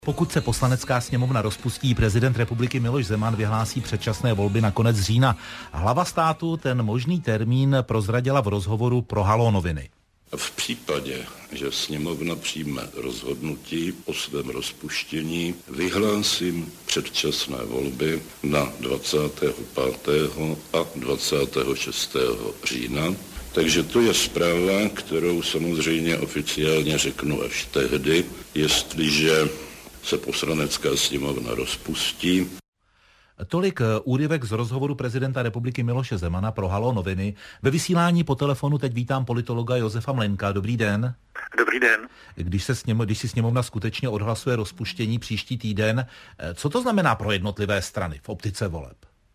Pokud se poslanecká sněmovna rozpustí, prezident republiky Miloš Zeman vyhlásí předčasné volby na konec října. Hlava státu ten možný termín prozradila v rozhovoru pro Haló noviny. V případě, že sněmovna přijme rozhodnutí o svém rozpuštění, vyhlásím předčasné volby na 25. a 26. října. Takže to je zpráva, kterou samozřejmě oficiálně řeknu až tehdy, jestliže se poslanecká sněmovna rozpustí. Tolik úryvek z rozhovoru prezidenta republiky Miloše Zemana pro Haló noviny. Ve vysílání po telefonu teď vítám politologa Josefa Mlejnka. Dobrý den. Dobrý den. Když si sněmovna skutečně odhlasuje rozpuštění příští týden, co to znamená pro jednotlivé strany v optice voleb?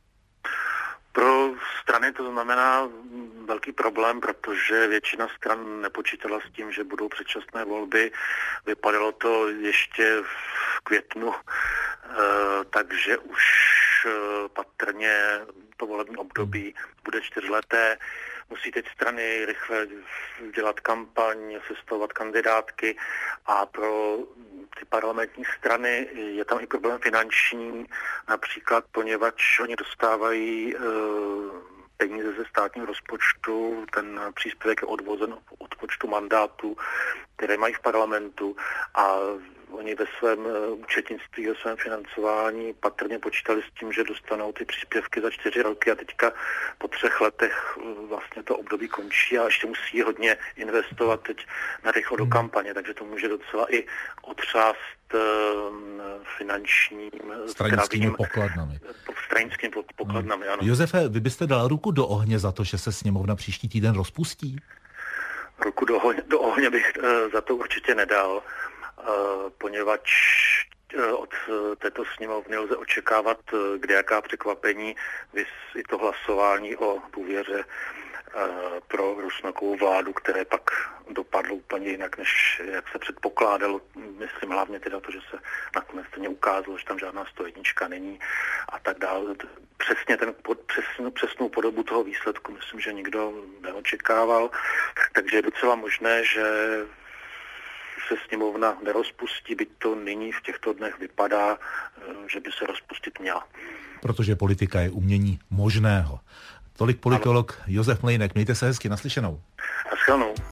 Pro strany to znamená velký problém, protože většina stran nepočítala s tím, že budou předčasné volby. Vypadalo to ještě v květnu, takže už patrně to volební období bude 4leté. Musí teď strany rychle dělat kampaň, sestavovat kandidátky a pro ty parlamentní strany je tam i problém finanční, například poněvadž oni dostávají peníze ze státního rozpočtu, ten příspěvek je odvozen od počtu mandátů, které mají v parlamentu a oni ve svém účetnictví, ve svém financování patrně počítali s tím, že dostanou ty příspěvky za 4 roky a teďka po 3 letech vlastně to období končí a ještě musí hodně investovat teď na rychlo do kampaně, takže to může docela i otřást finančním stranickými pokladnami. Stranickými pokladnami, ano. Josefe, vy byste dal ruku do ohně za to, že se sněmovna příští týden rozpustí? Ruku do ohně bych za to určitě nedal, poněvadž od této sněmovny lze očekávat kdejaká překvapení, vys i to hlasování o důvěře pro Rusnokovu vládu, které pak dopadlo úplně jinak, než jak se předpokládalo. Myslím hlavně teda to, že se nakonec stejně ukázalo, že tam žádná 101 není a tak dále. Přesně přesnou podobu toho výsledku myslím, že nikdo neočekával, takže je docela možné, že se sněmovna nerozpustí, byť to nyní v těchto dnech vypadá, že by se rozpustit měla. Protože politika je umění možného. Tolik politolog Josef Mlejnek. Mějte se hezky, naslyšenou. Naschledanou.